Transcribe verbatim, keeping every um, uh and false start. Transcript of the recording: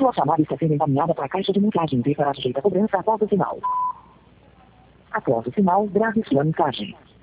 Sua chamada está sendo encaminhada para a caixa de mensagens e será sujeita a cobrança após o sinal. Após o sinal, grave sua mensagem.